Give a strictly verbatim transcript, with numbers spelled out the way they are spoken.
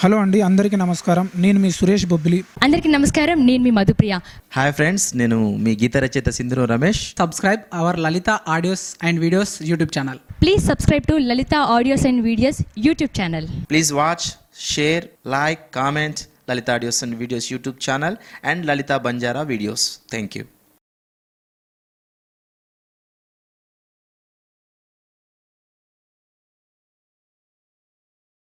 Hello అండి, అందరికీ నమస్కారం. నేను మీ సురేష్ బొబ్బిలి. అందరికీ నమస్కారం, నేను మీ మధుప్రియ. హాయ్ ఫ్రెండ్స్, నేను మీ గీత రచయిత Sindhuru Ramesh. Subscribe our Lalitha audios and videos YouTube channel. Please subscribe to Lalitha audios and videos YouTube channel. Please watch, share, like, comment Lalitha audios and videos YouTube channel and Lalitha Banjara videos. Thank you.